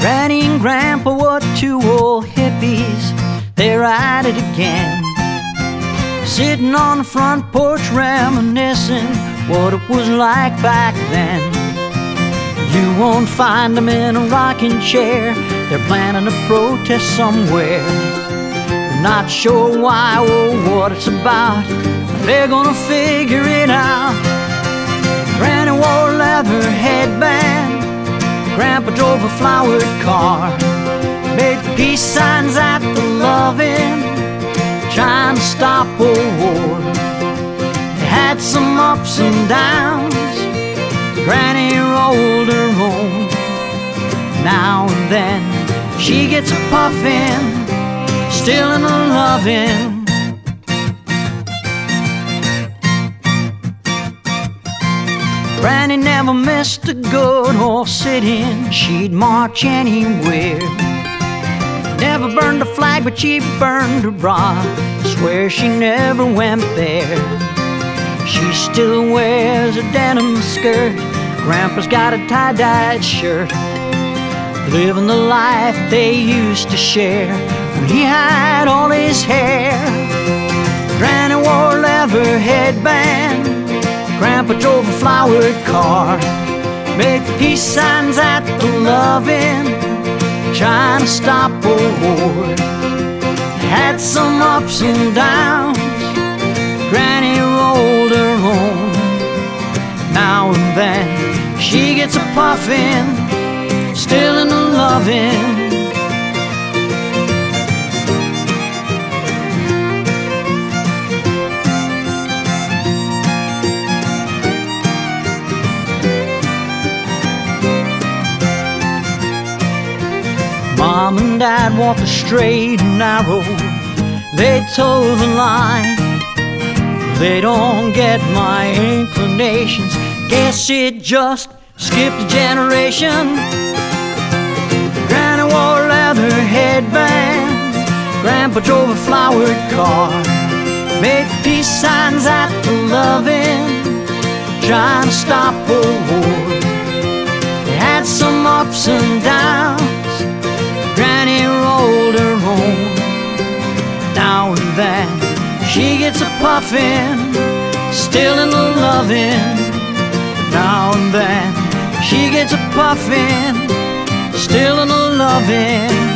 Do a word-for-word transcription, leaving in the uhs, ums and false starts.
Granny and Grandpa were two old hippies, they're at it again. Sitting on the front porch reminiscing what it was like back then. You won't find them in a rocking chair, they're planning a protest somewhere. They're not sure why or what it's about, but they're gonna figure it out. Granny wore a leather headband, Grandpa drove a flowered car, made peace signs at the Love-In, trying to stop a war. They had some ups and downs, Granny rolled her own. Now and then she gets a puffin', still in the lovin'. Granny never missed a good or sit-in, she'd march anywhere. Never burned a flag, but she burned her bra, swear she never went there. She still wears a denim skirt, Grandpa's got a tie-dyed shirt, living the life they used to share when he had all his hair. Granny wore a leather headband, Grandpa drove a flowered car, made peace signs at the Love-In, trying to stop a war. Had some ups and downs, Granny rolled her own. Now and then she gets a puffin', still in the lovin'. Mom and Dad walk the straight and narrow, they toe the line. They don't get my inclinations, guess it just skipped a generation. Granny wore a leather headband, Grandpa drove a flowered car, made peace signs at the Love-In, trying to stop a war. They had some ups and downs, Granny rolled her own. Now and then she gets a puffin', still in the lovin'. Now and then she gets a puffin', still in the lovin'.